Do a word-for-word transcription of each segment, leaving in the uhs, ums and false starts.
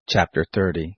Chapter thirty.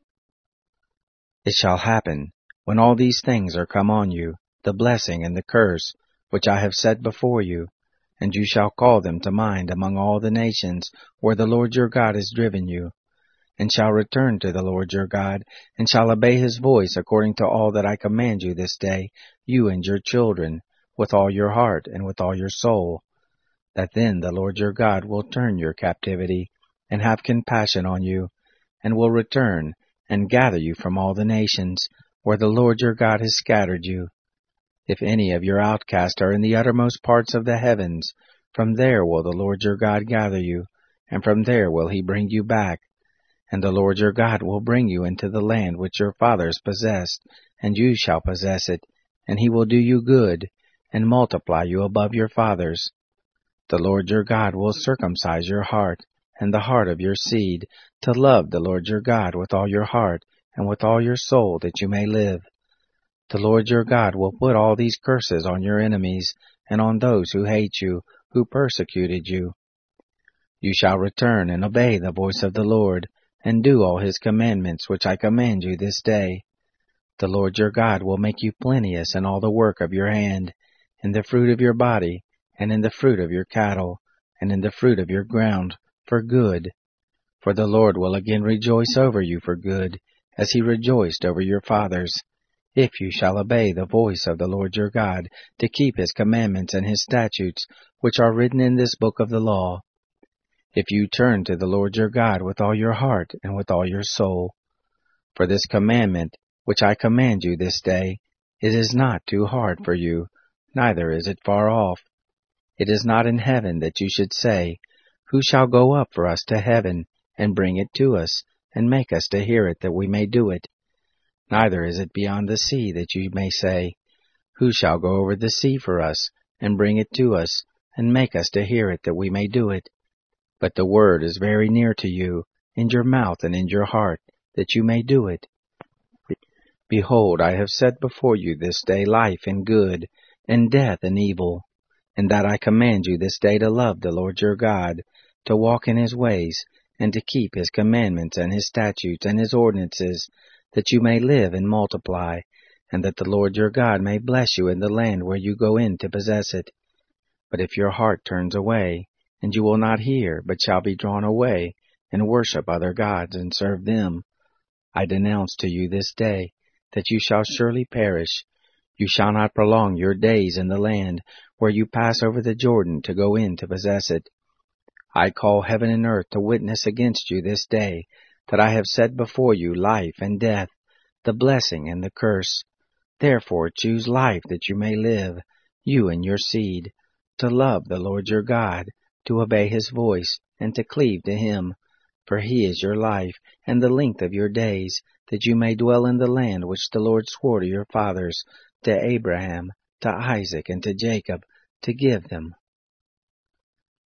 It shall happen, when all these things are come on you, the blessing and the curse, which I have set before you, and you shall call them to mind among all the nations where the Lord your God has driven you, and shall return to the Lord your God, and shall obey his voice according to all that I command you this day, you and your children, with all your heart and with all your soul, that then the Lord your God will turn your captivity, and have compassion on you, and will return and gather you from all the nations where the Lord your God has scattered you. If any of your outcasts are in the uttermost parts of the heavens, from there will the Lord your God gather you, and from there will he bring you back. And the Lord your God will bring you into the land which your fathers possessed, and you shall possess it, and he will do you good, and multiply you above your fathers. The Lord your God will circumcise your heart, and the heart of your seed, to love the Lord your God with all your heart, and with all your soul, that you may live. The Lord your God will put all these curses on your enemies, and on those who hate you, who persecuted you. You shall return and obey the voice of the Lord, and do all his commandments which I command you this day. The Lord your God will make you plenteous in all the work of your hand, in the fruit of your body, and in the fruit of your cattle, and in the fruit of your ground, for good. For the Lord will again rejoice over you for good, as he rejoiced over your fathers, if you shall obey the voice of the Lord your God, to keep his commandments and his statutes, which are written in this book of the law. If you turn to the Lord your God with all your heart and with all your soul. For this commandment, which I command you this day, it is not too hard for you, neither is it far off. It is not in heaven that you should say, Who shall go up for us to heaven, and bring it to us, and make us to hear it, that we may do it? Neither is it beyond the sea that you may say, Who shall go over the sea for us, and bring it to us, and make us to hear it, that we may do it? But the word is very near to you, in your mouth and in your heart, that you may do it. Behold, I have set before you this day life and good, and death and evil, and that I command you this day to love the Lord your God, to walk in his ways, and to keep his commandments and his statutes and his ordinances, that you may live and multiply, and that the Lord your God may bless you in the land where you go in to possess it. But if your heart turns away, and you will not hear, but shall be drawn away, and worship other gods, and serve them, I denounce to you this day, that you shall surely perish. You shall not prolong your days in the land, where you pass over the Jordan to go in to possess it. I call heaven and earth to witness against you this day, that I have set before you life and death, the blessing and the curse. Therefore choose life, that you may live, you and your seed, to love the Lord your God, to obey his voice, and to cleave to him. For he is your life, and the length of your days, that you may dwell in the land which the Lord swore to your fathers, to Abraham, to Isaac, and to Jacob, to give them.